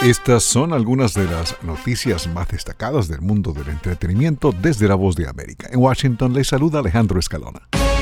Estas son algunas de las noticias más destacadas del mundo del entretenimiento desde La Voz de América. En Washington les saluda Alejandro Escalona.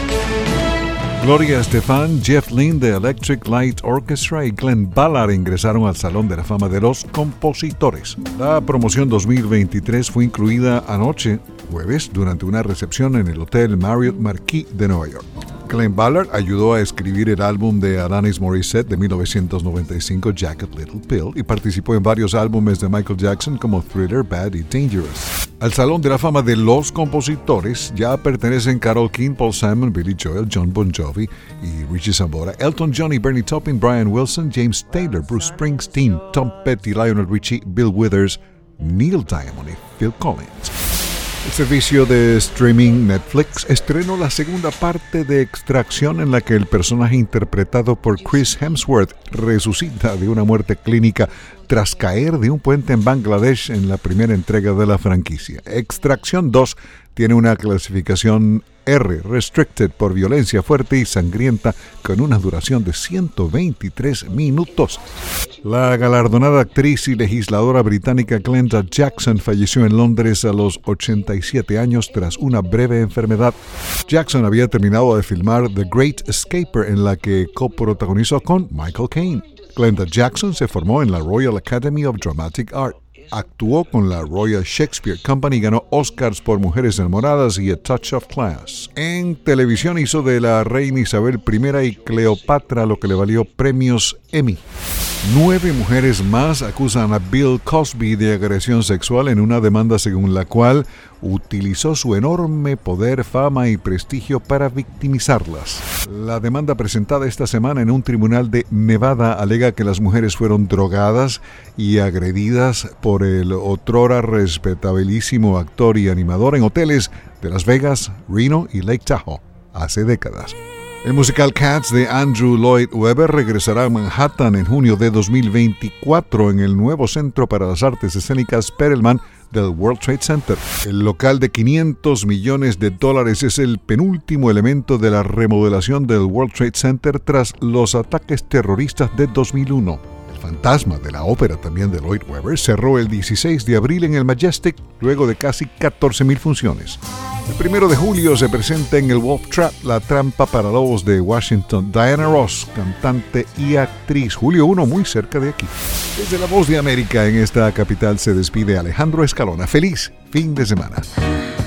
Gloria Estefan, Jeff Lynne de Electric Light Orchestra y Glenn Ballard ingresaron al Salón de la Fama de los Compositores. La promoción 2023 fue incluida anoche, jueves, durante una recepción en el Hotel Marriott Marquis de Nueva York. Glenn Ballard ayudó a escribir el álbum de Alanis Morissette de 1995, Jagged Little Pill, y participó en varios álbumes de Michael Jackson como Thriller, Bad y Dangerous. Al Salón de la Fama de los Compositores ya pertenecen Carole King, Paul Simon, Billy Joel, John Bon Jovi y Richie Sambora, Elton John y Bernie Taupin, Brian Wilson, James Taylor, Bruce Springsteen, Tom Petty, Lionel Richie, Bill Withers, Neil Diamond y Phil Collins. El servicio de streaming Netflix estrenó la segunda parte de Extracción, en la que el personaje interpretado por Chris Hemsworth resucita de una muerte clínica tras caer de un puente en Bangladesh en la primera entrega de la franquicia. Extracción 2 tiene una clasificación R, Restricted, por violencia fuerte y sangrienta, con una duración de 123 minutos. La galardonada actriz y legisladora británica Glenda Jackson falleció en Londres a los 87 años tras una breve enfermedad. Jackson había terminado de filmar The Great Escaper, en la que coprotagonizó con Michael Caine. Glenda Jackson se formó en la Royal Academy of Dramatic Art. Actuó con la Royal Shakespeare Company y ganó Oscars por Mujeres Enamoradas y A Touch of Class. En televisión hizo de la reina Isabel I y Cleopatra, lo que le valió premios Emmy. 9 mujeres más acusan a Bill Cosby de agresión sexual en una demanda según la cual utilizó su enorme poder, fama y prestigio para victimizarlas. La demanda presentada esta semana en un tribunal de Nevada alega que las mujeres fueron drogadas y agredidas por el otrora respetabilísimo actor y animador en hoteles de Las Vegas, Reno y Lake Tahoe hace décadas. El musical Cats de Andrew Lloyd Webber regresará a Manhattan en junio de 2024 en el nuevo Centro para las Artes Escénicas Perelman del World Trade Center. El local de $500 millones es el penúltimo elemento de la remodelación del World Trade Center tras los ataques terroristas de 2001. El fantasma de la ópera también de Lloyd Webber cerró el 16 de abril en el Majestic luego de casi 14,000 funciones. El 1 de julio se presenta en el Wolf Trap, la trampa para lobos de Washington, Diana Ross, cantante y actriz. Julio 1, muy cerca de aquí. Desde La Voz de América en esta capital se despide Alejandro Escalona. Feliz fin de semana.